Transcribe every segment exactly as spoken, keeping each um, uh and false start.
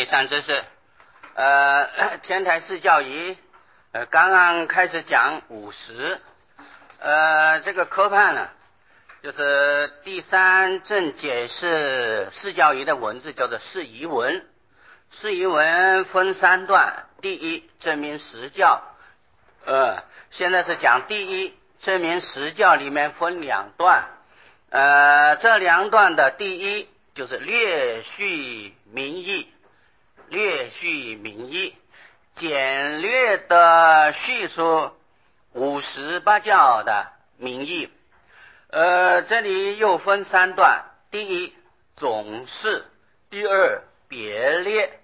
位上知识，呃，天台四教仪，呃，刚刚开始讲五十，呃，这个科判呢，就是第三正解释四教仪的文字，叫做释疑文。释疑文分三段，第一证明实教，呃，现在是讲第一证明实教里面分两段，呃，这两段的第一就是略叙名义，略叙名义，简略的叙述五十八教的名义。呃，这里又分三段，第一总释，第二别列，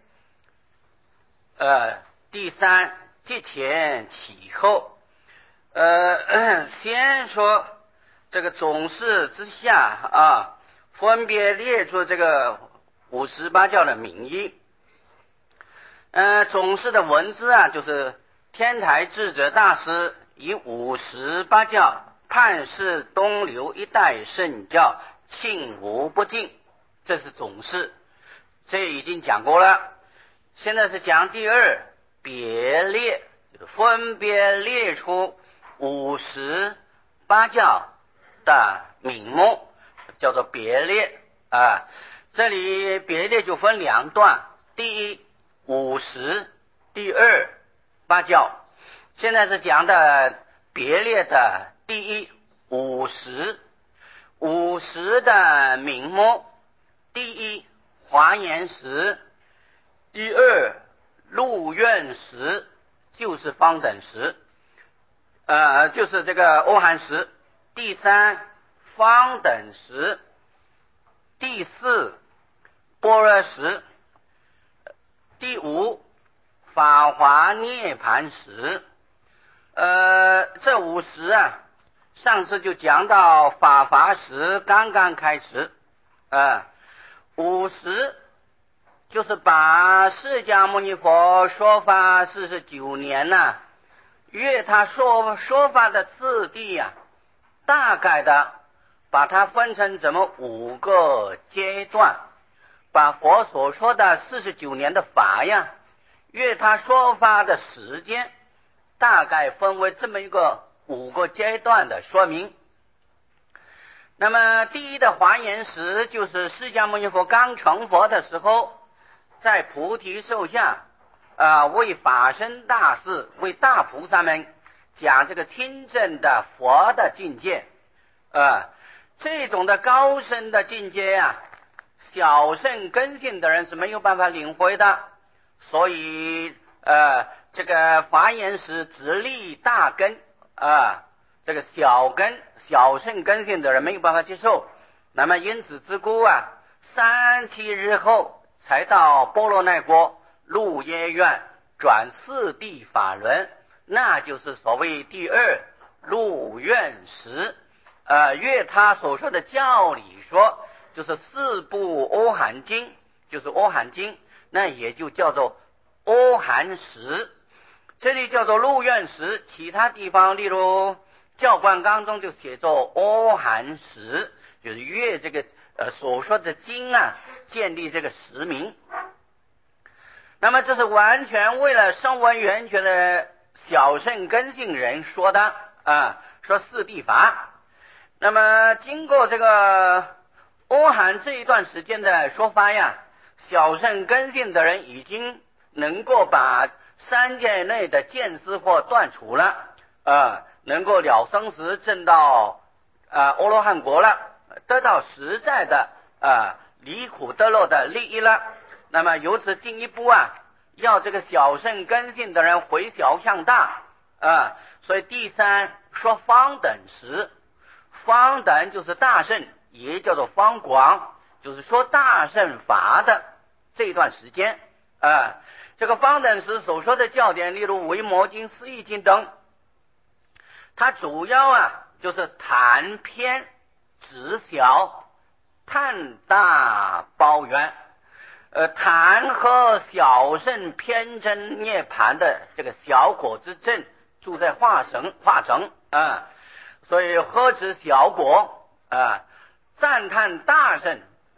呃，第三节前起后。呃，先说这个总释之下啊，分别列出这个五十八教的名义。呃，总释的文字啊，就是天台智者大师以五十八教判释东流一带圣教庆无不尽，这是总释，这已经讲过了。现在是讲第二别列，分别列出五十八教的名目，叫做别列啊。这里别列就分两段，第一五十，第二八教。现在是讲的别列的第一五十，五十的名目，第一华严石，第二鹿苑石，就是方等石，呃，就是这个欧含石，第三方等石，第四般若石，第五法华涅盘石。呃，这五十啊，上次就讲到法华石刚刚开始，呃，五十就是把释迦牟尼佛说法四十九年呢、啊，约他说说法的次第啊，大概的把它分成怎么五个阶段，把佛所说的四十九年的法呀，约他说法的时间，大概分为这么一个五个阶段的说明。那么第一的华严时，就是释迦牟尼佛刚成佛的时候，在菩提树下啊、呃，为法身大士，为大菩萨们讲这个清正的佛的境界，呃，这种的高深的境界啊，小圣根性的人是没有办法领会的，所以呃，这个华严时直立大根啊、呃，这个小根小圣根性的人没有办法接受。那么因此之故啊，三七日后才到波罗奈国鹿耶院转四谛法轮，那就是所谓第二鹿苑时。呃，约他所说的教理说，就是四部阿含经，就是阿含经，那也就叫做阿含时。这里叫做鹿苑时，其他地方例如教观纲中就写作阿含时，就是约这个呃所说的经啊，建立这个实名。那么这是完全为了声闻缘觉的小圣根性人说的啊，说四谛法。那么经过这个阿含这一段时间的说法呀，小圣根性的人已经能够把三界内的见思惑断除了，呃，能够了生死，证到呃阿罗汉国了，得到实在的呃离苦得乐的利益了。那么由此进一步啊，要这个小圣根性的人回小向大啊、呃，所以第三说方等时，方等就是大圣，也叫做方广，就是说大圣法的这一段时间啊、呃。这个方等时所说的教典，例如维摩经、四义经等，它主要啊就是谈偏执小，探大包圆，呃，谈和小圣偏真涅盘的这个小果之正住在化成化成啊。所以何止小果啊，赞叹大圣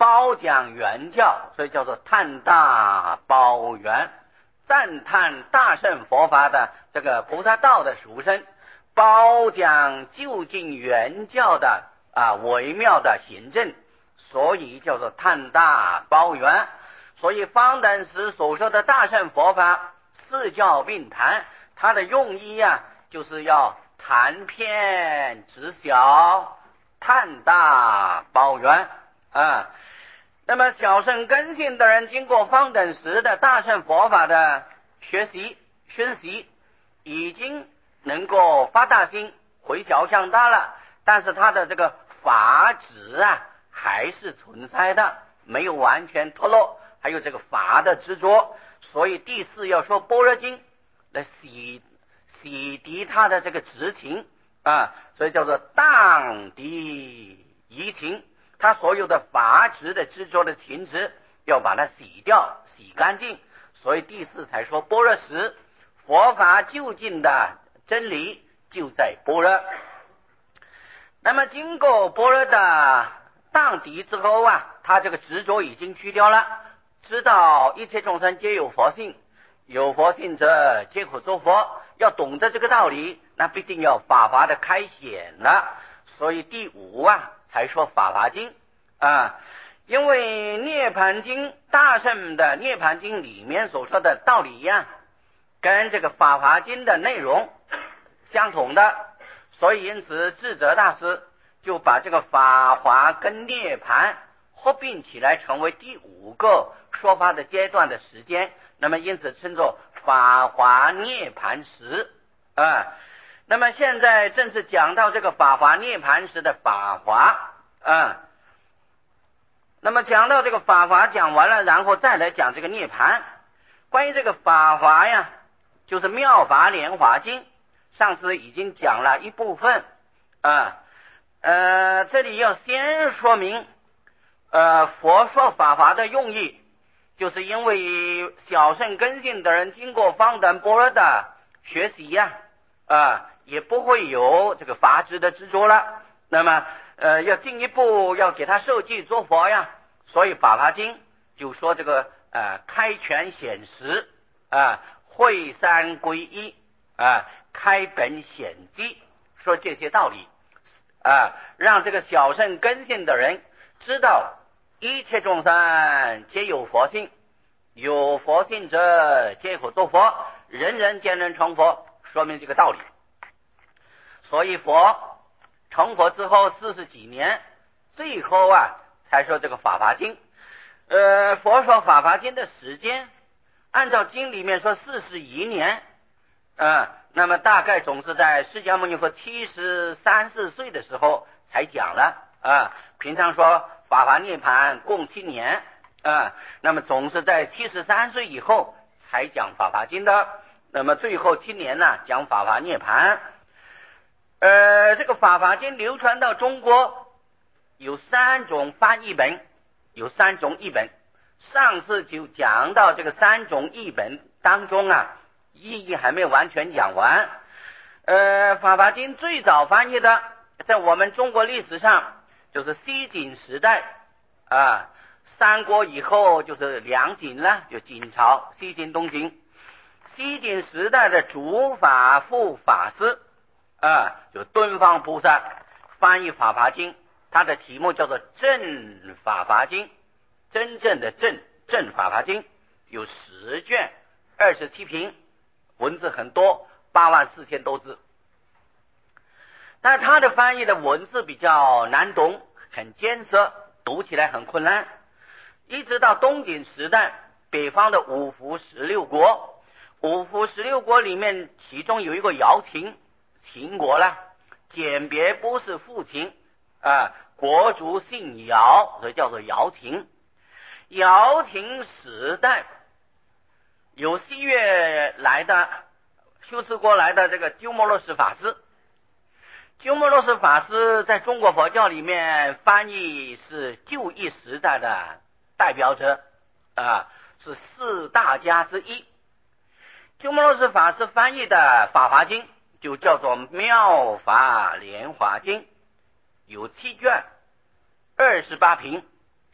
褒奖原教，所以叫做叹大宝源，赞叹大乘佛法的这个菩萨道的殊胜，褒奖究竟原教的啊微妙的行证，所以叫做叹大宝源。所以方等师所说的大乘佛法四教并谈，它的用意啊，就是要谈偏知小，叹大宝源啊。那么小乘根性的人经过方等师的大乘佛法的学习熏习，已经能够发大心回小向大了，但是他的这个法执啊还是存在的，没有完全脱落，还有这个法的执着。所以第四要说般若经来洗洗涤他的这个执情啊，所以叫做荡涤疑情，他所有的法执的执着的情执要把它洗掉洗干净。所以第四才说般若时，佛法究竟的真理就在般若。那么经过般若的荡涤之后啊，他这个执着已经去掉了，知道一切众生皆有佛性，有佛性者皆可作佛。要懂得这个道理，那必定要法华的开显了。所以第五啊才说法华经啊，因为涅盘经大乘的涅盘经里面所说的道理呀、啊，跟这个法华经的内容相同的，所以因此智者大师就把这个法华跟涅盘合并起来，成为第五个说法的阶段的时间。那么因此称作法华涅盘时啊。那么现在正是讲到这个法华涅盘时的法华啊。那么讲到这个法华讲完了，然后再来讲这个涅盘。关于这个法华呀，就是妙法莲华经，上次已经讲了一部分啊。呃，这里要先说明，呃，佛说法华的用意，就是因为小乘根性的人经过方等般若的学习呀、啊，啊，也不会有这个法执的执着了。那么，呃，要进一步要给他受记做佛呀，所以法华经就说这个呃开权显实啊，会三归一啊，开本显机，说这些道理啊，让这个小乘根性的人知道一切众生皆有佛性，有佛性者皆可作佛，人人皆能成佛，说明这个道理。所以佛成佛之后四十几年，最后啊才说这个法华经。呃，佛说法华经的时间，按照经里面说四十一年，呃，那么大概总是在释迦牟尼佛七十三四岁的时候才讲了啊。平常说法华涅盘共七年啊，那么总是在七十三岁以后才讲法华经的。那么最后七年呢，讲法华涅盘。呃，这个法华经流传到中国有三种翻译本，有三种译本。上次就讲到这个三种译本当中啊，意义还没有完全讲完。呃，法华经最早翻译的，在我们中国历史上就是西晋时代啊，三国以后就是两晋了，就晋朝，西晋、东晋。西晋时代的主法护法师啊，就敦方菩萨翻译法华经，他的题目叫做正法华经，真正的正正法华经，有十卷，二十七品，文字很多，八万四千多字。但他的翻译的文字比较难懂，很艰涩，读起来很困难。一直到东晋时代，北方的五胡十六国，五胡十六国里面，其中有一个姚秦，秦国啦，简别不是父秦啊，国族姓姚，所以叫做姚秦。姚秦时代有西岳来的修持过来的这个鸠摩罗什法师，鸠摩罗什法师在中国佛教里面翻译是旧义时代的代表者啊，是四大家之一。鸠摩罗什法师翻译的法华经就叫做妙法莲华经，有七卷，二十八品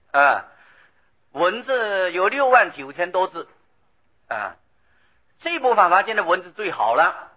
啊，文字有六万九千多字啊，这部法华经的文字最好了，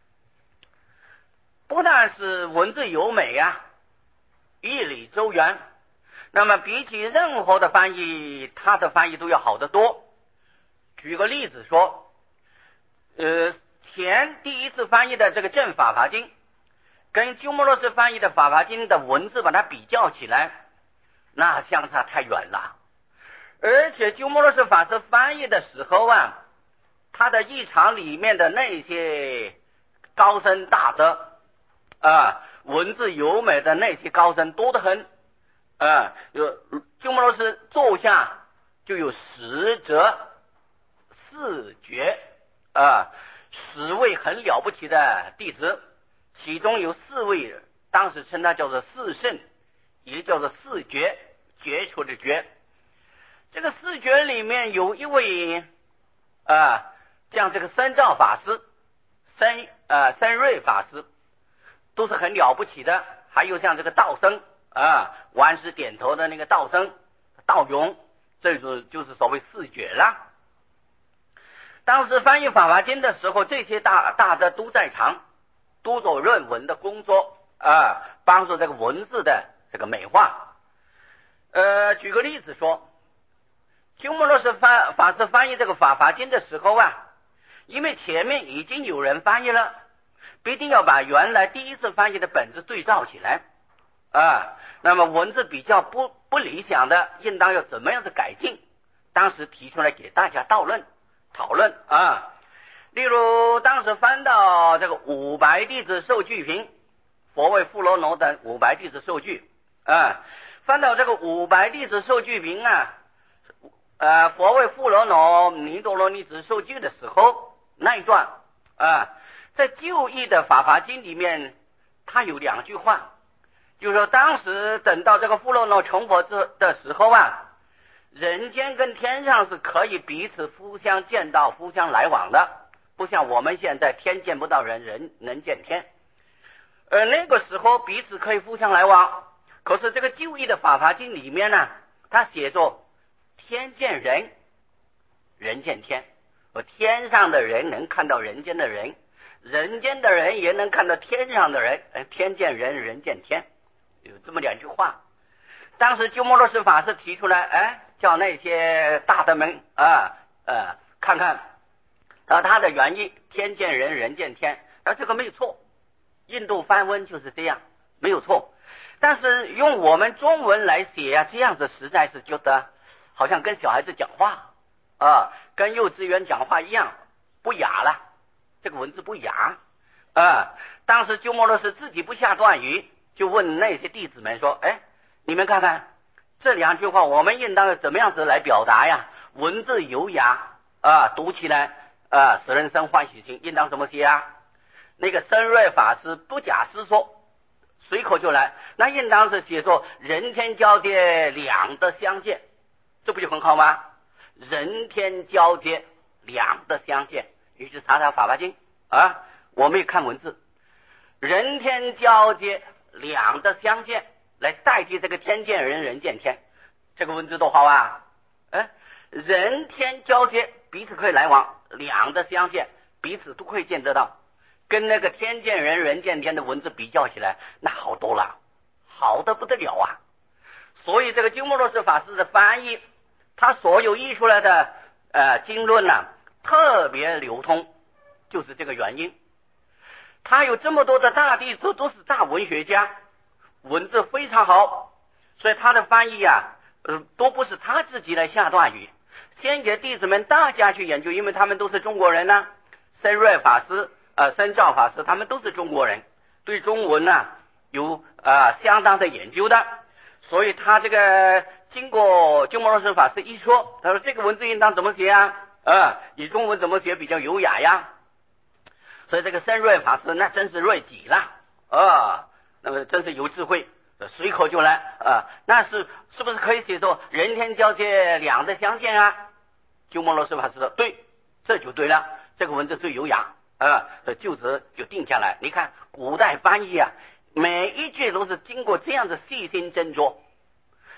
不但是文字优美啊，义理周圆，那么比起任何的翻译，它的翻译都要好得多。举个例子说，呃，前第一次翻译的这个正法华经，跟鸠摩罗什翻译的法华经的文字把它比较起来，那相差太远了。而且鸠摩罗什法师翻译的时候啊，他的译场里面的那些高僧大德啊，文字优美的那些高僧多得很啊，有鸠摩罗什座下就有十哲四绝啊，十位很了不起的弟子，其中有四位当时称他叫做四圣，也叫做四绝，绝处的绝。这个四绝里面有一位啊，像这个僧肇法师、僧啊僧瑞法师，都是很了不起的。还有像这个道僧啊，顽石点头的那个道僧、道勇，这种就是所谓四绝了。当时翻译法华经的时候，这些大大德都在场，都做论文的工作啊，帮助这个文字的这个美化。呃，举个例子说，鸠摩罗什法法师翻译这个法华经的时候啊，因为前面已经有人翻译了，必定要把原来第一次翻译的本子对照起来啊。那么文字比较不不理想的，应当要怎么样的改进？当时提出来给大家讨论讨论啊。例如当时翻到这个五百弟子受具品，佛为富罗罗等五百弟子受具啊，翻到这个五百弟子受具品啊，呃，佛为富罗罗尼多罗尼子受具的时候那一段啊，在旧译的法华经里面，它有两句话，就是说当时等到这个富罗罗成佛之的时候啊，人间跟天上是可以彼此互相见到、互相来往的，不像我们现在天见不到人，人能见天。而那个时候彼此可以互相来往，可是这个旧译的法华经里面呢，它写作天见人，人见天，而天上的人能看到人间的人，人间的人也能看到天上的人，天见人，人见天，有这么两句话。当时鸠摩罗什法师提出来，哎，叫那些大德们啊呃看看啊他的原意，天见人，人见天，而这个没有错，印度梵文就是这样，没有错。但是用我们中文来写啊，这样子实在是觉得好像跟小孩子讲话啊，跟幼稚园讲话一样，不雅了，这个文字不雅啊。当时鸠摩罗什自己不下断语，就问那些弟子们说，哎，你们看看这两句话我们应当怎么样子来表达呀？文字优雅啊，读起来啊使人生欢喜心，应当怎么写啊？那个僧瑞法师不假思索，随口就来，那应当是写作人天交接，两德相见，这不就很好吗？人天交接，两德相见，你去查查法华经啊，我们也看文字，人天交接，两德相见，来代替这个天见人，人见天，这个文字多好啊！哎，人天交接，彼此可以来往，两德相见，彼此都可以见得到，跟那个天见人，人见天的文字比较起来，那好多了，好得不得了啊！所以这个鸠摩罗什法师的翻译，他所有译出来的呃经论呢、啊，特别流通，就是这个原因。他有这么多的大弟子，都是大文学家，文字非常好，所以他的翻译啊，呃，都不是他自己来下断语，先给弟子们大家去研究，因为他们都是中国人呢、啊，僧瑞法师、呃僧肇法师，他们都是中国人，对中文呢、啊、有呃相当的研究的，所以他这个经过鸠摩罗什法师一说，他说这个文字应当怎么写啊？啊，以中文怎么写比较优雅呀？所以这个僧瑞法师那真是锐极了啊，那么真是有智慧，随口就来啊，那是是不是可以写作人天交接，两德相见啊？鸠摩罗什法师说对，这就对了，这个文字最优雅啊，就此就定下来。你看古代翻译啊，每一句都是经过这样的细心斟酌，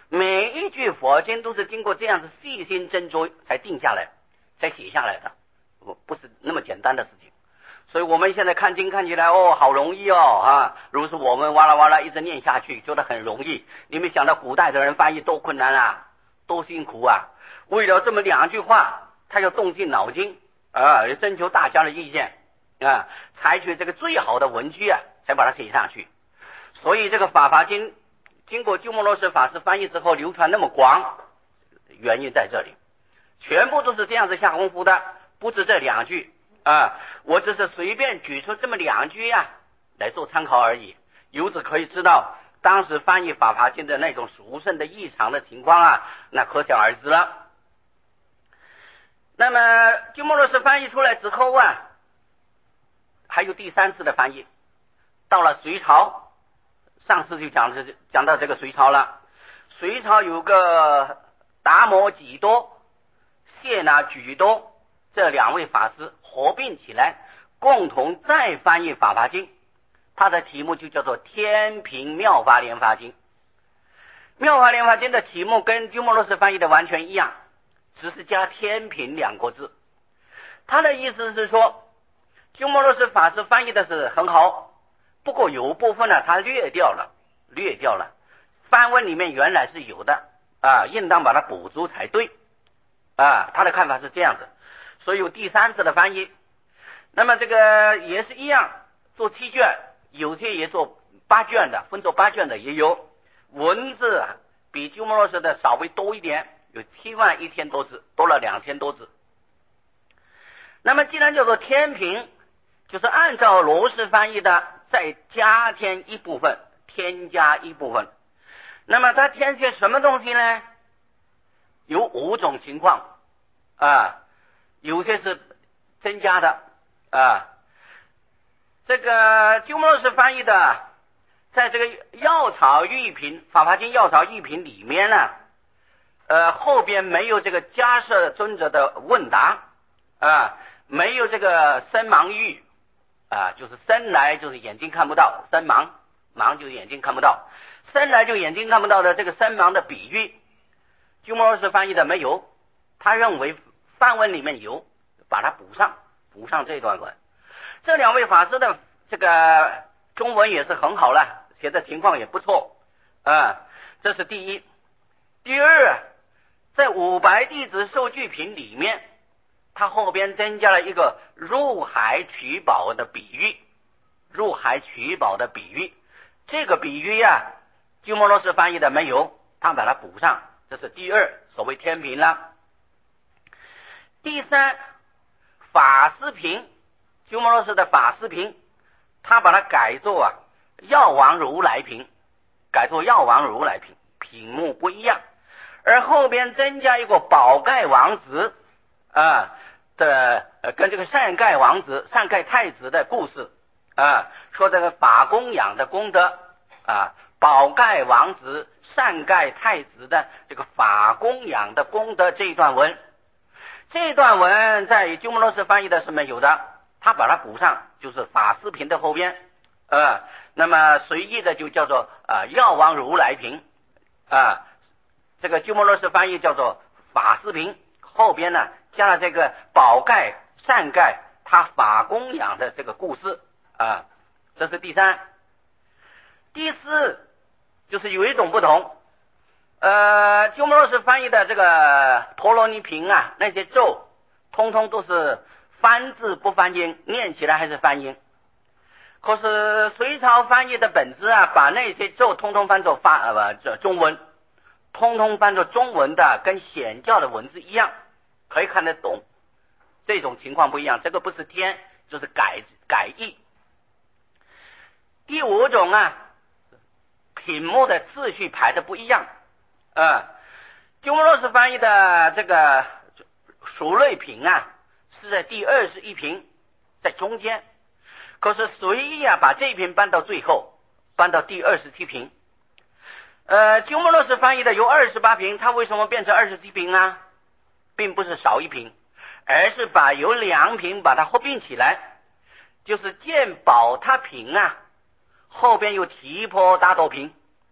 每一句佛经都是经过这样子细心斟酌才定下来，才写下来的，不是那么简单的事情。所以我们现在看经看起来哦好容易哦啊，如是我们哇啦哇啦一直念下去，觉得很容易。你们想到古代的人翻译多困难啊，多辛苦啊！为了这么两句话，他要动尽脑筋啊，征求大家的意见啊，采取这个最好的文句啊，才把它写上去。所以这个法华经经过鸠摩罗什法师翻译之后流传那么广，原因在这里，全部都是这样子下功夫的，不止这两句啊，我只是随便举出这么两句呀、啊、来做参考而已。由此可以知道当时翻译法华经的那种殊胜的异常的情况啊，那可想而知了。那么鸠摩罗什翻译出来之后啊，还有第三次的翻译，到了隋朝，上次就讲讲到这个隋朝了。隋朝有个达摩几多、谢那举多这两位法师合并起来，共同再翻译法华经，它的题目就叫做《天平妙法莲华经》。妙法莲华经的题目跟鸠摩罗什翻译的完全一样，只是加天平两个字。他的意思是说，鸠摩罗什法师翻译的是很好，不过有部分呢他略掉了，略掉了，梵文里面原来是有的啊，应当把它补足才对啊。他的看法是这样子，所以有第三次的翻译。那么这个也是一样，做七卷，有些也做八卷的，分做八卷的也有，文字比鸠摩罗什的稍微多一点，有七万一千多字，多了两千多字。那么既然叫做天平，就是按照罗什翻译的再加添一部分，添加一部分。那么它添些什么东西呢？有五种情况啊，有些是增加的啊。这个鸠摩罗什翻译的，在这个药草喻品法华经药草喻品里面呢，呃后边没有这个迦摄尊者的问答啊，没有这个身盲喻啊，就是生来就是眼睛看不到，身盲，盲就是眼睛看不到，生来就眼睛看不到的这个身盲的比喻，鸠摩罗什翻译的没有，他认为梵文里面有，把它补上，补上这段文。这两位法师的这个中文也是很好了，写的情况也不错啊，这是第一。第二，在五百弟子受具品里面，他后边增加了一个入海取宝的比喻，入海取宝的比喻，这个比喻呀，鸠摩罗什翻译的没有，他把它补上，这是第二，所谓天平了。第三，法师品，鸠摩罗什的法师品，他把它改作啊药王如来品，改作药王如来品，品目不一样，而后边增加一个宝盖王子啊的、呃、跟这个善盖王子、善盖太子的故事啊，说这个法供养的功德啊，宝盖王子、善盖太子的这个法供养的功德这一段文，这段文在鸠摩罗什翻译的是没有的，他把它补上，就是法师品的后边呃，那么随意的就叫做啊、呃、药王如来品啊，这个鸠摩罗什翻译叫做法师品，后边呢加了这个宝盖善盖他法供养的这个故事啊，这是第三。第四就是有一种不同，呃，鸠摩罗什翻译的这个陀罗尼品啊，那些咒通通都是翻字不翻音，念起来还是翻音。可是隋朝翻译的本子啊，把那些咒通通翻作发呃这中文，通通翻作中文的，跟显教的文字一样，可以看得懂。这种情况不一样，这个不是添，就是改改译。第五种啊，品目的次序排的不一样。呃，鸠摩罗什翻译的这个属类品啊，是在第二十一品，在中间。可是随意啊，把这一品搬到最后，搬到第二十七品。呃，鸠摩罗什翻译的有二十八品，它为什么变成二十七品啊？并不是少一品，而是把有两品把它合并起来，就是见宝他品啊，后边有提婆达多品。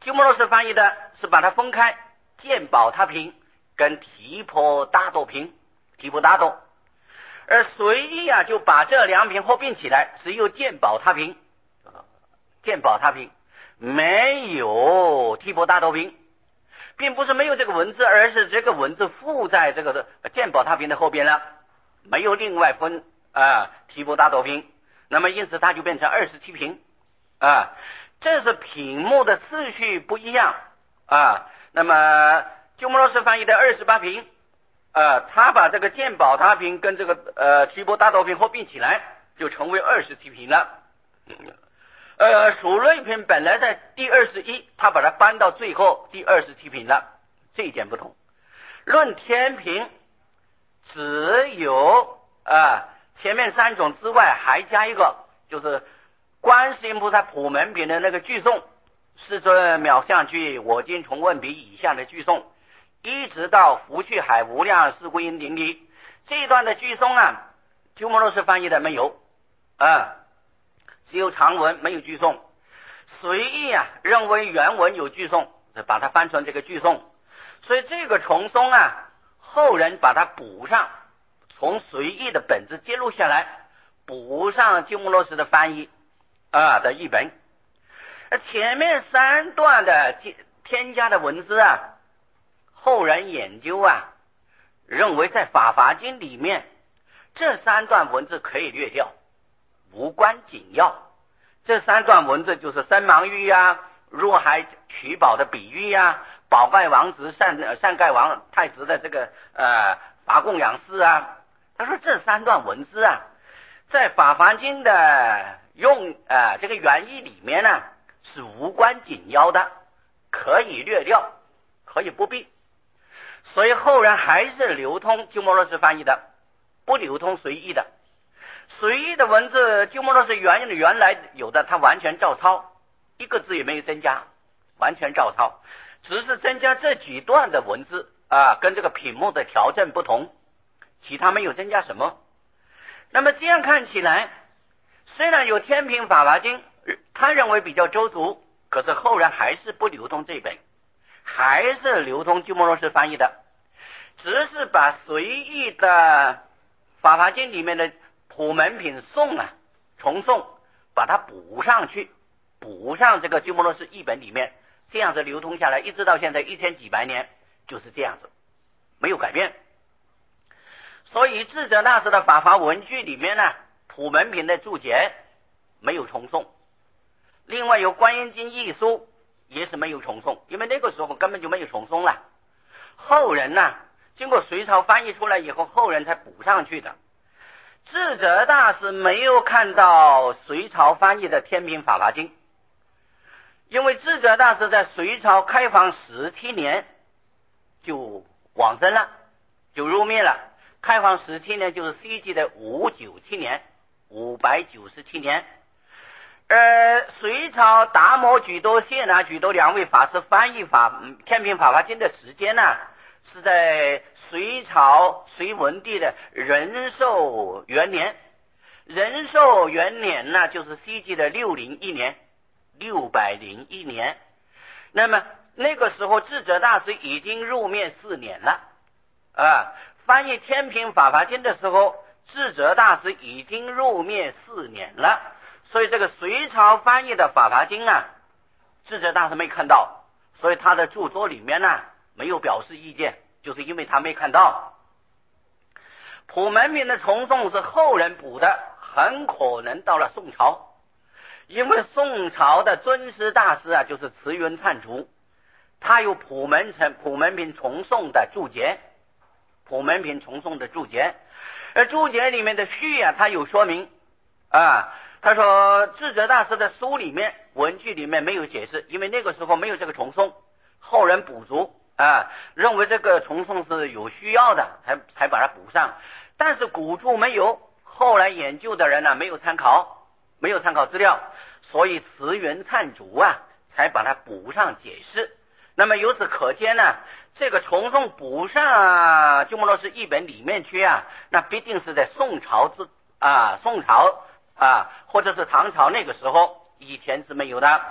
鸠摩罗什翻译的是把它分开，见宝他品跟提婆达多品，提婆达多，而随意啊就把这两品合并起来，只有见宝他品，见宝他品没有提婆达多品，并不是没有这个文字，而是这个文字附在这个见宝他品的后边了，没有另外分啊提婆达多品，那么因此它就变成二十七品啊。这是品目的次序不一样啊。那么鸠摩罗什翻译的二十八品，呃，他把这个见宝他品跟这个呃提婆达多品合并起来，就成为二十七品了。呃，数类品本来在第二十一，他把它搬到最后第二十七品了，这一点不同。论天品，只有啊前面三种之外还加一个，就是观世音菩萨普门品的那个句颂，世尊妙相句，我今重问彼以下的句颂，一直到福趣海无量世归因顶礼这一段的句颂啊，鸠摩罗什翻译的没有啊，只有长文没有句颂。随意啊认为原文有句颂，把它翻成这个句颂，所以这个重颂啊，后人把它补上，从随意的本子揭露下来，补上鸠摩罗什的翻译啊的译本。前面三段的添加的文字啊，后人研究啊，认为在法华经里面这三段文字可以略掉，无关紧要。这三段文字就是三芒喻啊，入海取宝的比喻啊，宝盖王子善善盖王太子的这个呃法供养事啊。他说这三段文字啊，在法华经的用啊、呃、这个原意里面呢是无关紧要的，可以略掉，可以不必。所以后人还是流通鸠摩罗什翻译的，不流通随意的。随意的文字鸠摩罗什原原来有的，他完全照抄，一个字也没有增加，完全照抄，只是增加这几段的文字啊，跟这个品目的调整不同，其他没有增加什么。那么这样看起来，虽然有天品法华经，他认为比较周足，可是后人还是不流通这本，还是流通鸠摩罗什翻译的，只是把随意的法华经里面的普门品颂啊重颂，把它补上去，补上这个鸠摩罗什译本里面，这样子流通下来，一直到现在一千几百年就是这样子，没有改变。所以智者大师的法华文句里面呢，普门品的注解没有重颂，另外有观音经译书也是没有重颂，因为那个时候根本就没有重颂了，后人呢经过隋朝翻译出来以后，后人才补上去的。智者大师没有看到隋朝翻译的天品法华经，因为智者大师在隋朝开皇十七年就往生了，就入灭了。开皇十七年就是 C 纪的五九七年，五百九十七年。而隋朝达摩举多、谢拿举多两位法师翻译法天品法华经的时间呢，是在隋朝隋文帝的仁寿元年。仁寿元年呢，就是 C 纪的六零一年，六百零一年。那么那个时候智者大师已经入灭四年了啊。翻译天品法华经的时候，智者大师已经入灭四年了，所以这个隋朝翻译的法华经啊，智者大师没看到，所以他的著作里面呢没有表示意见，就是因为他没看到。普门品的重颂是后人补的，很可能到了宋朝，因为宋朝的尊师大师啊，就是慈云忏竺，他有普门成普门品重颂的注解，普门品重颂的注解，而注解里面的序啊，他有说明啊，他说智者大师的书里面文句里面没有解释，因为那个时候没有这个重颂，后人补足啊，认为这个重颂是有需要的，才才把它补上。但是古注没有，后来研究的人呢、啊、没有参考，没有参考资料，所以慈云忏竺啊才把它补上解释。那么由此可见呢，这个重颂补上鸠摩罗什译本里面去啊，那必定是在宋朝之啊宋朝啊或者是唐朝那个时候，以前是没有的。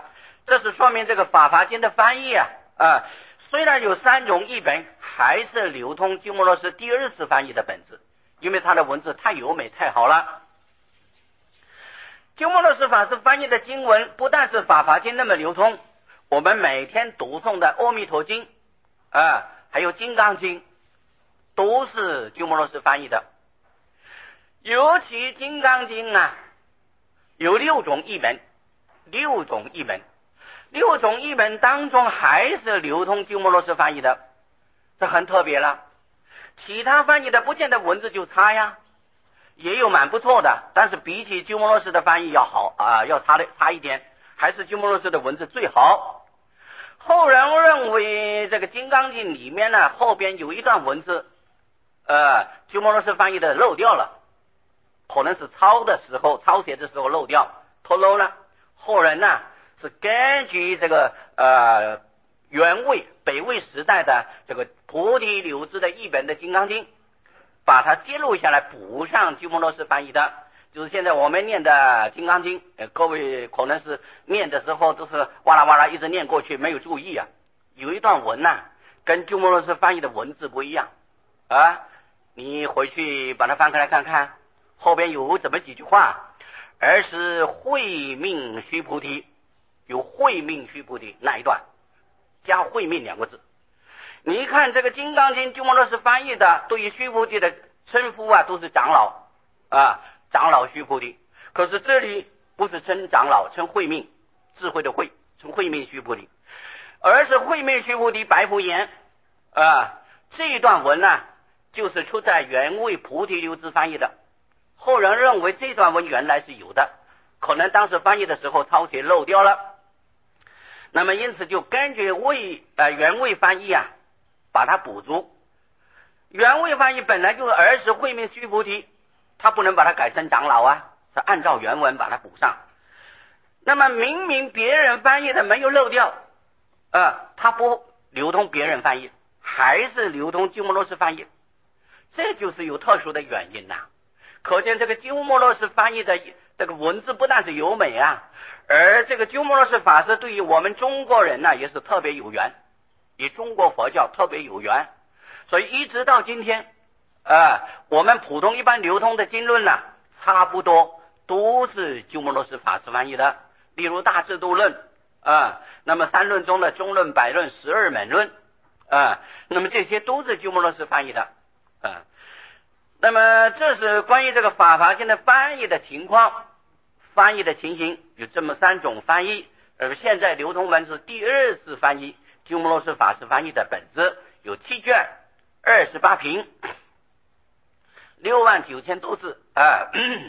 这是说明这个《法华经》的翻译啊啊，虽然有三种译本，还是流通鸠摩罗什第二次翻译的本子，因为它的文字太优美太好了。鸠摩罗什法师翻译的经文不但是《法华经》那么流通，我们每天读诵的《阿弥陀经》啊，还有《金刚经》，都是鸠摩罗什翻译的。尤其《金刚经》啊，有六种译本，六种译本，六种译本当中还是流通鸠摩罗什翻译的，这很特别了。其他翻译的不见得文字就差呀，也有蛮不错的，但是比起鸠摩罗什的翻译要好啊，要差的差一点，还是鸠摩罗什的文字最好。后人认为这个《金刚经》里面呢，后边有一段文字，呃，鸠摩罗什翻译的漏掉了，可能是抄的时候抄写的时候漏掉透露了。后人呢是根据这个呃原魏北魏时代的这个菩提流支的译本的《金刚经》，把它记录下来补上鸠摩罗什翻译的，就是现在我们念的《金刚经》。呃，各位可能是念的时候都是哇啦哇啦一直念过去，没有注意啊，有一段文呐、啊、跟鸠摩罗什翻译的文字不一样啊，你回去把它翻开来看看，后边有这么几句话，而是慧命须菩提，有慧命须菩提那一段加慧命两个字。你看这个《金刚经》鸠摩罗什翻译的，对于须菩提的称呼啊都是长老啊，长老须菩提，可是这里不是称长老，称慧命，智慧的慧，称慧命须菩提，而是慧命须菩提白佛言啊。这一段文呢、啊、就是出在原魏菩提流支翻译的，后人认为这段文原来是有的，可能当时翻译的时候抄写漏掉了，那么因此就根据魏呃原魏翻译啊把它补足。原魏翻译本来就是儿时慧命须菩提，他不能把它改成长老啊，是按照原文把它补上。那么明明别人翻译的没有漏掉，呃，他不流通别人翻译，还是流通鸠摩罗什翻译，这就是有特殊的原因呐、啊。可见这个鸠摩罗什翻译的这个文字不但是优美啊，而这个鸠摩罗什法师对于我们中国人呢、啊、也是特别有缘，与中国佛教特别有缘，所以一直到今天呃，我们普通一般流通的经论呢、啊、差不多都是鸠摩罗什法师翻译的。例如大智度论啊，那么三论中的中论、百论、十二门论啊，那么这些都是鸠摩罗什翻译的啊。那么这是关于这个法华经的翻译的情况，翻译的情形有这么三种翻译。而现在流通文是第二次翻译，鸠摩罗什法师翻译的本子有七卷，二十八品，六万九千多字啊。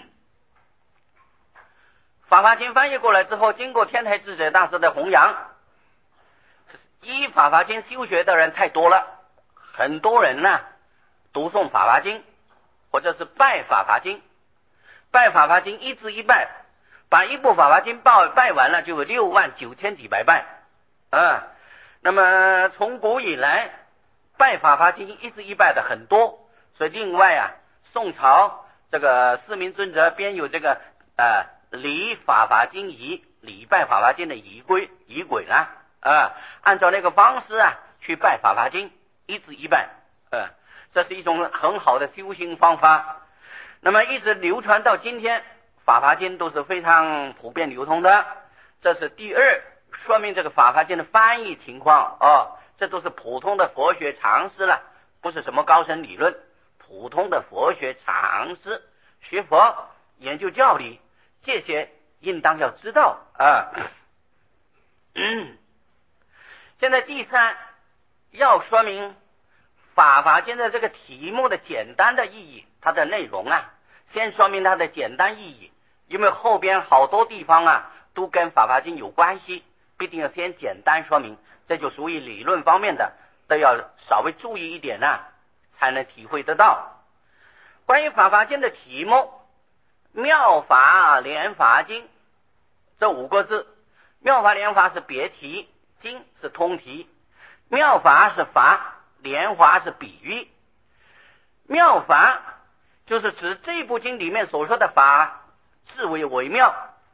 法华经翻译过来之后，经过天台智者大师的弘扬，依法华经修学的人太多了，很多人呢、啊、读诵法华经，或者是拜法华经，拜法华经一字一拜，把一部法华经拜拜完了就有六万九千几百拜啊。那么从古以来拜法华经一字一拜的很多，所以另外啊，宋朝这个四明尊者编有这个呃礼法华经仪，礼拜法华经的仪规仪轨啦啊，按照那个方式啊去拜法华经，一字一拜，呃，这是一种很好的修行方法。那么一直流传到今天，法华经都是非常普遍流通的。这是第二，说明这个法华经的翻译情况哦，这都是普通的佛学常识了，不是什么高深理论，普通的佛学常识，学佛研究教理，这些应当要知道啊。嗯，现在第三要说明法华经的这个题目的简单的意义，它的内容啊，先说明它的简单意义，因为后边好多地方啊都跟法华经有关系，必定要先简单说明，这就属于理论方面的，都要稍微注意一点啊，才能体会得到。关于法华经的题目，妙法莲华经这五个字，妙法莲华是别题，经是通题，妙法是法，莲华是比喻。妙法就是指这部经里面所说的法至为微妙，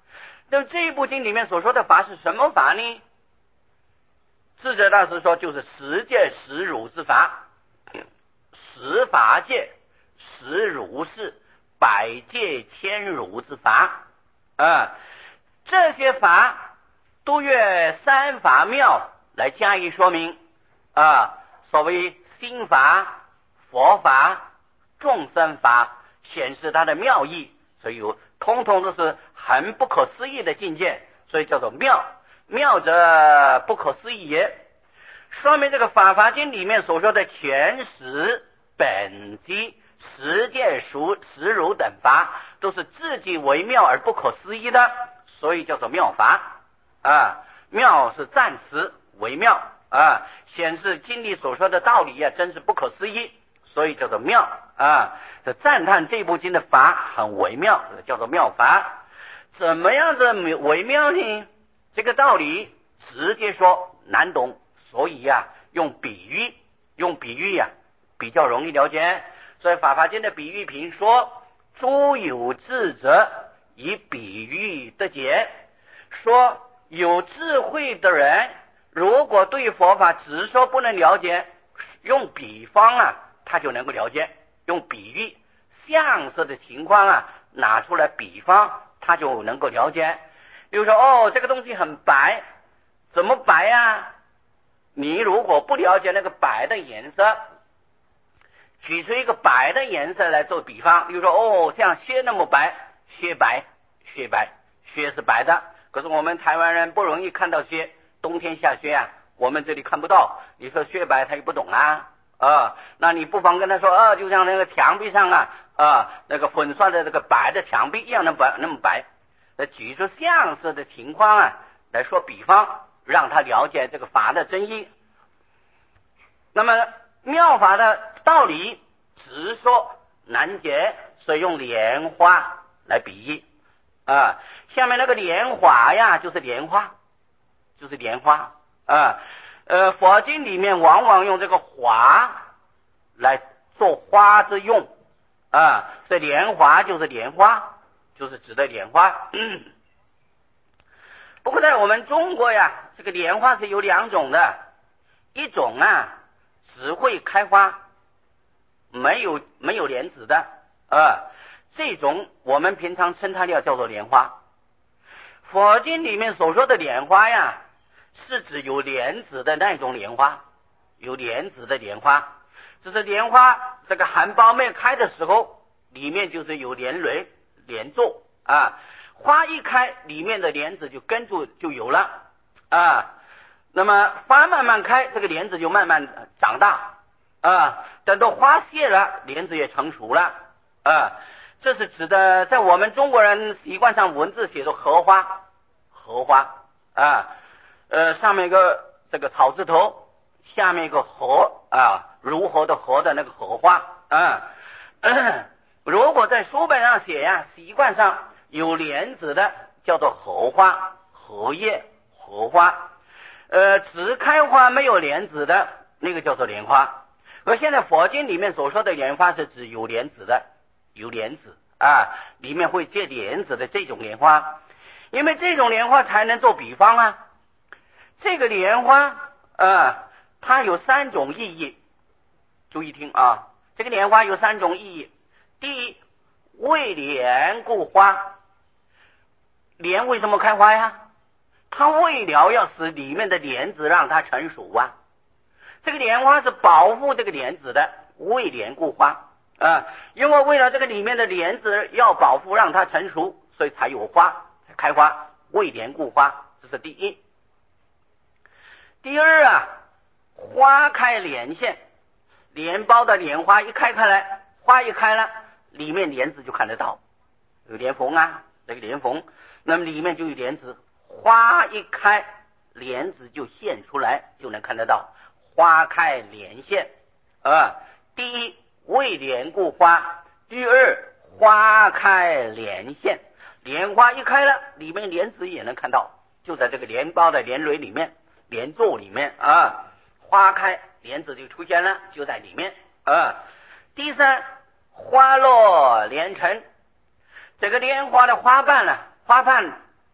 那么这一部经里面所说的法是什么法呢？智者大师说，就是十界十如之法，十法界十如是，百界千如之法啊，这些法都约三法妙来加以说明啊。所谓心法、佛法、众生法，显示它的妙义，所以有通通都是很不可思议的境界，所以叫做妙。妙者不可思议也。说明这个《法华经》里面所说的全实、本机、十界熟实如等法，都是自己为妙而不可思议的，所以叫做妙法啊。妙是暂时为妙啊，显示经里所说的道理啊，真是不可思议，所以叫做妙啊。这赞叹这部经的法很微妙，叫做妙法。怎么样子微妙呢？这个道理直接说难懂，所以呀、啊，用比喻，用比喻呀、啊，比较容易了解。所以《法华经》的比喻品说，诸有智者以比喻得解，说有智慧的人，如果对佛法只说不能了解，用比方啊，他就能够了解。用比喻相似的情况啊，拿出来比方，他就能够了解。比如说，哦，这个东西很白，怎么白啊？你如果不了解那个白的颜色，举出一个白的颜色来做比方，比如说，哦，像雪那么白，雪白，雪白，雪是白的。可是我们台湾人不容易看到雪，冬天下雪啊，我们这里看不到。你说雪白，他又不懂啊，啊，那你不妨跟他说，啊，就像那个墙壁上啊，啊，那个粉刷的这个白的墙壁一样，那么白，那么白。那举出相似的情况啊来说比方，让他了解这个法的真义。那么妙法的道理直说难解，所以用莲花来比喻啊。下面那个莲花呀，就是莲花，就是莲花啊。呃，佛经里面往往用这个花来做花之用啊，所以莲花就是莲花，就是指的莲花。嗯，不过在我们中国呀，这个莲花是有两种的，一种啊只会开花，没有没有莲子的啊，这种我们平常称它叫叫做莲花。佛经里面所说的莲花呀，是指有莲子的那种莲花，有莲子的莲花。就是莲花这个含苞没开的时候，里面就是有莲蕊、莲座啊。花一开，里面的莲子就跟住就有了啊。那么花慢慢开，这个莲子就慢慢长大啊。等到花谢了，莲子也成熟了啊。这是指的，在我们中国人习惯上文字写作荷花，荷花啊，呃，上面一个这个草字头，下面一个荷啊，如何的何的那个荷花啊。如果在书本上写呀，习惯上有莲子的叫做荷花、荷叶、荷花，呃，只开花没有莲子的那个叫做莲花。而现在佛经里面所说的莲花是指有莲子的，有莲子啊，里面会结莲子的这种莲花，因为这种莲花才能做比方啊。这个莲花啊，它有三种意义，注意听啊，这个莲花有三种意义。第一，为莲故花。莲为什么开花呀？它为了要使里面的莲子让它成熟啊。这个莲花是保护这个莲子的，为莲故花啊，因为为了这个里面的莲子要保护让它成熟，所以才有花才开花，为莲故花，这是第一。第二啊，花开莲现，莲苞的莲花一开开来，花一开了，里面莲子就看得到，有莲蓬啊，这个莲蓬，那么里面就有莲子，花一开，莲子就现出来，就能看得到，花开莲现啊。第一，为莲故花；第二，花开莲现，莲花一开了，里面莲子也能看到，就在这个莲苞的莲蕊里面、莲座里面啊。花开，莲子就出现了，就在里面啊。第三，花落莲成，这个莲花的花瓣呢，花瓣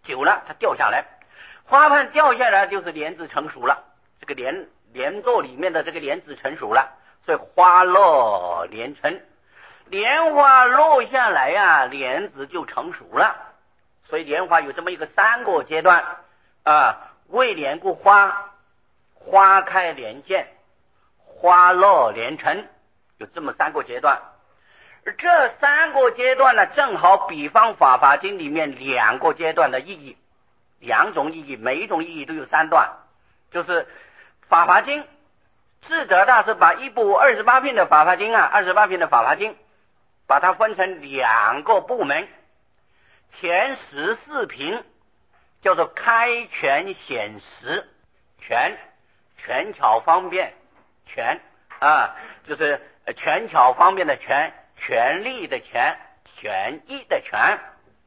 久了它掉下来，花瓣掉下来就是莲子成熟了，这个莲莲座里面的这个莲子成熟了，所以花落莲成，莲花落下来呀、啊，莲子就成熟了。所以莲花有这么一个三个阶段啊，未莲故花，花开莲见，花落莲成，有这么三个阶段。而这三个阶段呢，正好比方法华经里面两个阶段的意义，两种意义，每一种意义都有三段。就是法华经，智者大师把一部二十八品的法华经啊，二十八品的法华经，把它分成两个部门。前十四品叫做开权显实，权权巧方便，权啊就是权巧方便的权，权力的权，权益的权。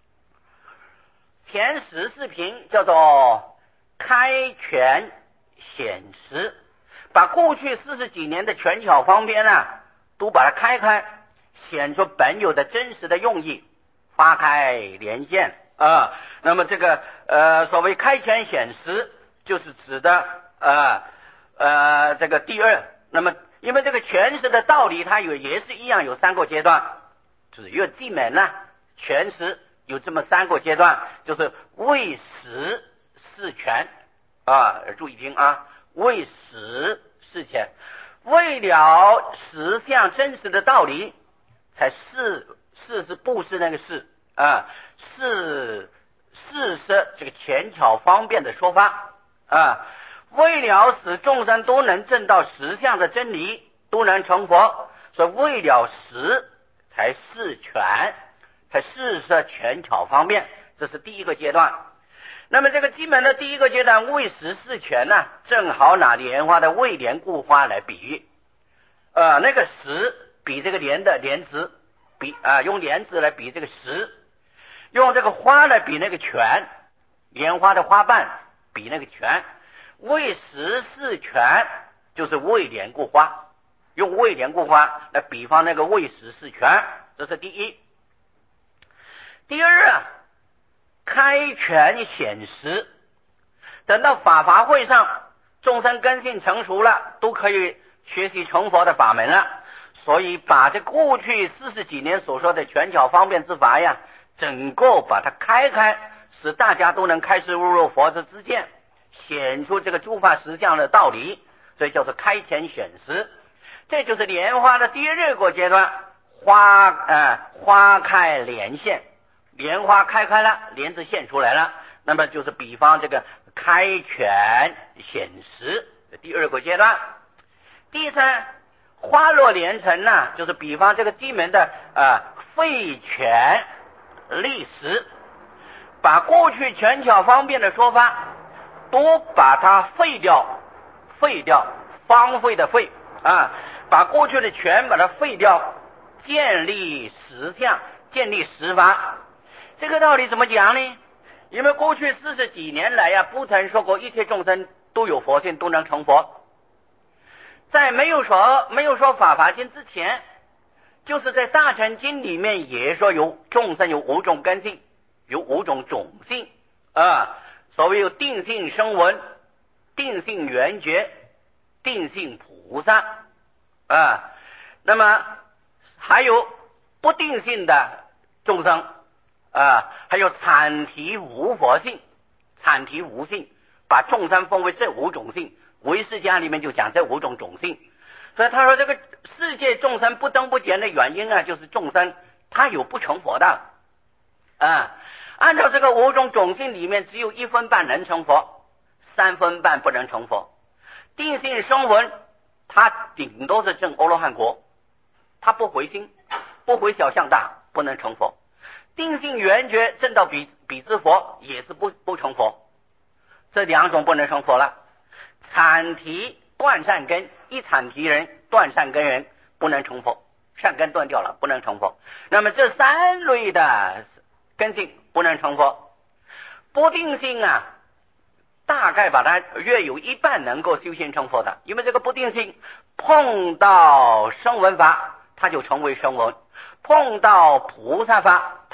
前十四品叫做开权显实，把过去四十几年的权巧方便啊，都把它开开，显出本有的真实的用意，花开莲见啊。那么这个呃所谓开权显实，就是指的呃呃这个第二。那么因为这个诠释的道理，它有也是一样，有三个阶段，只有记门呢诠释有这么三个阶段，就是为实是权啊，注意听啊，为实是权，为了实相真实的道理，才是是是不是那个是啊，是是是这个浅巧方便的说法啊，为了使众生都能证到实相的真理，都能成佛，所以为了实才是权，才是是浅巧方便，这是第一个阶段。那么这个基本的第一个阶段为实是权呢，正好拿莲花的为莲故花来比喻，呃，那个实比这个莲的莲子，比啊、呃、用莲子来比这个实，用这个花来比那个权，莲花的花瓣比那个权，为实是权就是为莲故花，用为莲故花来比方那个为实是权，这是第一。第二啊，开权显实，等到法华会上众生根性成熟了，都可以学习成佛的法门了，所以把这过去四十几年所说的权巧方便之法呀，整个把它开开，使大家都能开始悟入佛之知见，显出这个诸法实相的道理，所以叫做开权显实。这就是莲花的第二个阶段，花呃花开莲现，莲花开开了，莲子现出来了，那么就是比方这个开权显实的第二个阶段。第三，花落莲成呢，就是比方这个基门的呃废权立实，把过去权巧方便的说法都把它废掉，废掉荒废的废啊，把过去的权把它废掉，建立实相，建立实法。这个道理怎么讲呢？因为过去四十几年来呀、啊，不曾说过一切众生都有佛性，都能成佛。在没有说没有说法华经之前，就是在大乘经里面也说有众生有五种根性，有五种种性啊，所谓有定性声闻、定性缘觉、定性菩萨啊，那么还有不定性的众生啊，还有阐提无佛性，阐提无性，把众生分为这五种性。唯识家里面就讲这五种种性，所以他说这个世界众生不增不减的原因啊，就是众生他有不成佛的啊。按照这个五种种性里面，只有一分半能成佛，三分半不能成佛。定性声闻，他顶多是证阿罗汉果，他不回心，不回小向大，不能成佛。定性缘觉证到比比之佛，也是不不成佛，这两种不能成佛了。阐提断善根，一阐提人断善根人不能成佛，善根断掉了不能成佛。那么这三类的根性不能成佛。不定性啊，大概把它约有一半能够修行成佛的，因为这个不定性碰到声闻法它就成为声闻，碰到菩萨法它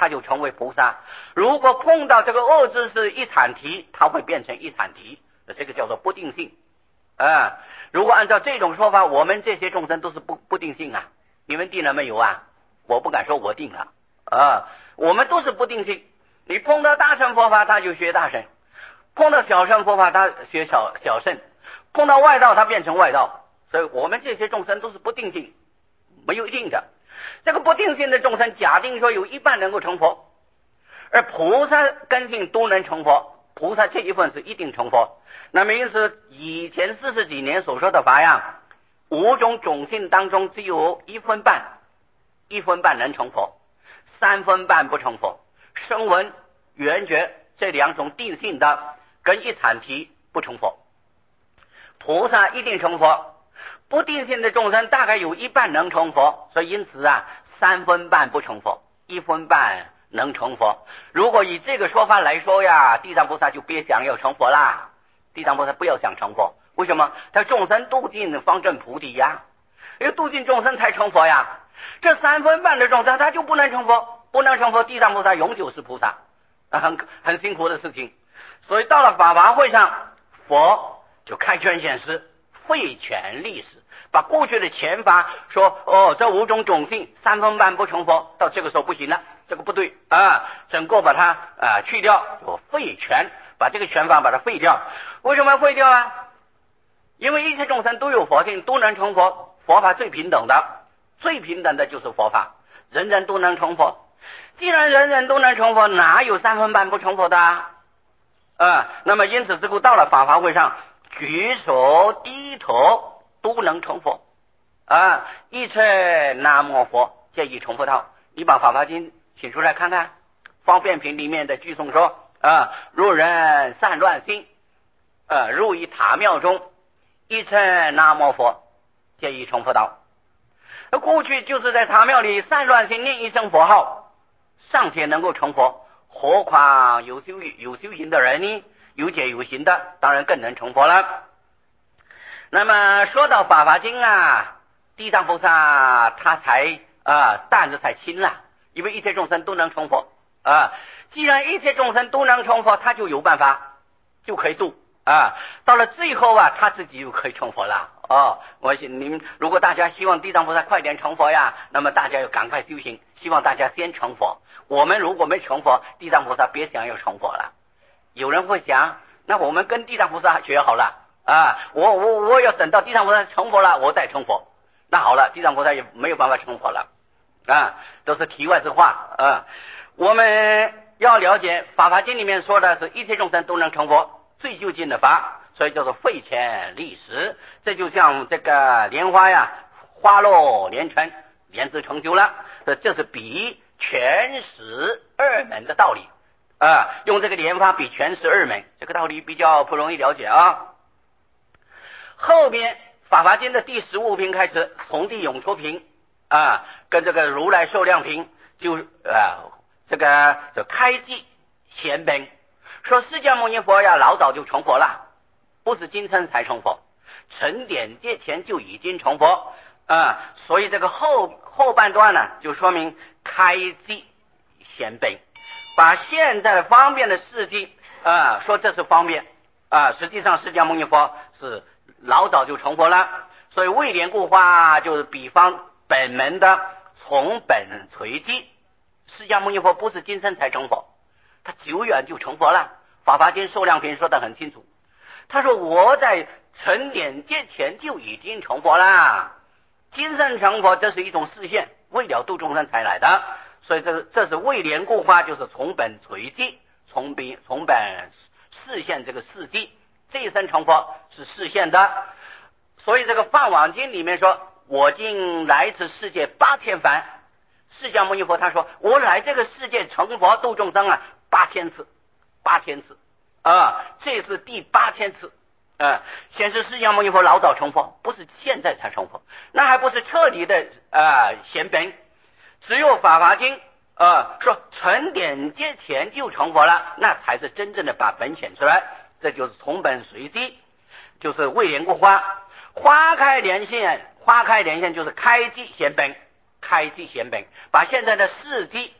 他就成为菩萨。如果碰到这个恶知识一阐提，他会变成一阐提，这个叫做不定性啊。如果按照这种说法，我们这些众生都是不不定性啊。你们定了没有啊？我不敢说我定了啊，我们都是不定性。你碰到大乘佛法，他就学大乘；碰到小乘佛法，他学小小乘；碰到外道，他变成外道。所以我们这些众生都是不定性，没有一定的。这个不定性的众生，假定说有一半能够成佛，而菩萨根性都能成佛，菩萨这一份是一定成佛。那么因此以前四十几年所说的法呀，五种种性当中只有一分半，一分半能成佛，三分半不成佛。声闻、缘觉这两种定性的跟一阐提不成佛，菩萨一定成佛。不定性的众生大概有一半能成佛，所以因此啊，三分半不成佛，一分半能成佛。如果以这个说法来说呀，地藏菩萨就别想要成佛啦。地藏菩萨不要想成佛，为什么？他众生度尽方正菩提呀，因为度尽众生才成佛呀。这三分半的众生他就不能成佛，不能成佛，地藏菩萨永久是菩萨，很很辛苦的事情。所以到了法华会上，佛就开权显示，废权立史，把过去的前法说哦，这五种种性三分半不成佛，到这个时候不行了，这个不对啊，整个把它啊去掉，就废权，把这个权法把它废掉。为什么要废掉啊？因为一切众生都有佛性，都能成佛，佛法最平等的，最平等的就是佛法，人人都能成佛。既然人人都能成佛，哪有三分半不成佛的啊？啊，那么因此之故，到了法华会上，举手低头都能成佛啊！一切南无佛，皆已成佛道。你把《法华经》请出来看看，方便品里面的句颂说啊，若人散乱心，呃、啊，入于塔庙中，一切南无佛，皆已成佛道。那过去就是在塔庙里散乱心，念一声佛号，尚且能够成佛，何况有修有修行的人呢？有解有行的，当然更能成佛了。那么说到《法华经》啊，地藏菩萨他才啊担子才轻了，因为一切众生都能成佛啊。既然一切众生都能成佛，他就有办法，就可以度啊。到了最后啊，他自己就可以成佛了哦。我你们如果大家希望地藏菩萨快点成佛呀，那么大家要赶快修行，希望大家先成佛。我们如果没成佛，地藏菩萨别想要成佛了。有人会想，那我们跟地藏菩萨学好了啊，我我我要等到地藏菩萨成佛了，我再成佛。那好了，地藏菩萨也没有办法成佛了啊，都是题外之话啊。我们要了解《法华经》里面说的是一切众生都能成佛，最究竟的法，所以叫做废权立实。这就像这个莲花呀，花落莲成，莲自成就了，这是比权实二门的道理啊，用这个莲花比权实二门，这个道理比较不容易了解啊。后边《法华经》的第十五品开始，从地永出品啊，跟这个如来寿量品就啊这个就开记显本，说释迦牟尼佛呀老早就成佛了，不是今生才成佛，成点界前就已经成佛啊，所以这个后后半段呢，就说明开记显本，把现在方便的事迹啊说这是方便啊，实际上释迦牟尼佛是老早就成佛了，所以未莲故化就是比方本门的从本垂迹。释迦牟尼佛不是今生才成佛，他久远就成佛了。法华经寿量品说得很清楚，他说我在成点界前就已经成佛了，今生成佛这是一种示现，为了度众生才来的，所以这是这是未莲故化，就是从本垂迹，从本从本示现这个事迹，这一生成佛是示现的。所以这个《梵网经》里面说，我今来此世界八千番，释迦牟尼佛他说我来这个世界成佛度众生啊八千次，八千次啊，这是第八千次啊，显示释迦牟尼佛老早成佛，不是现在才成佛，那还不是彻底的啊显本。只有《法华经》啊说成点界前就成佛了，那才是真正的把本显出来，这就是从本随机，就是未莲故花，花开莲现，花开莲现就是开机显本，开机显本，把现在的事迹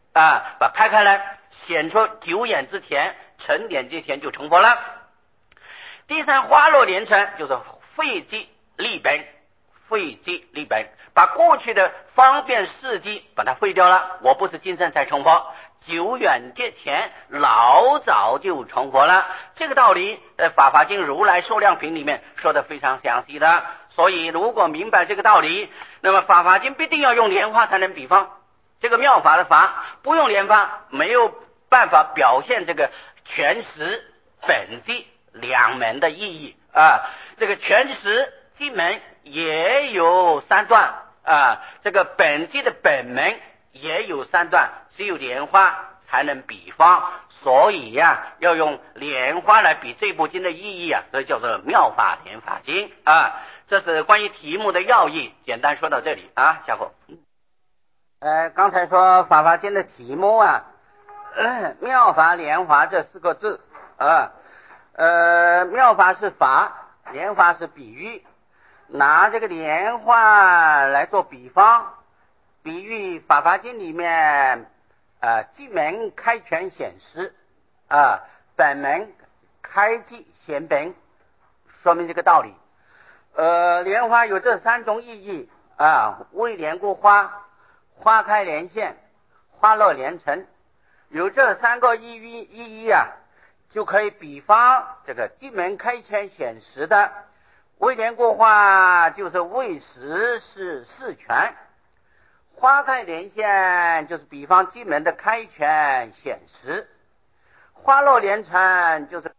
啊，把开开来，显出久远之前、成典之前就成佛了。第三，花落连成，就是废机立本，废机立本，把过去的方便事迹把它废掉了。我不是今生才成佛，久远之前老早就成佛了。这个道理呃，《法华经·如来寿量品》里面说的非常详细的。所以如果明白这个道理，那么《法华经》必定要用莲花才能比方。这个妙法的法不用莲花没有办法表现这个全实本寂两门的意义啊。这个全实寂门也有三段啊，这个本寂的本门也有三段，只有莲花才能比方。所以呀、啊，要用莲花来比这部经的意义啊，所以叫做妙法莲华经啊。这是关于题目的要义，简单说到这里啊，下后。呃，刚才说法华经的题目啊，呃、妙法莲华这四个字啊，呃，妙法是法，莲花是比喻，拿这个莲花来做比方，比喻法华经里面啊，寂门开权显实啊，本门开寂显本，说明这个道理。呃，莲花有这三种意义啊，为莲过花，花开莲现，花落莲成，有这三个意义意义啊，就可以比方这个寂门开权显实的。为莲过花就是为实是事权，花开莲现就是比方寂门的开权显实，花落莲成就是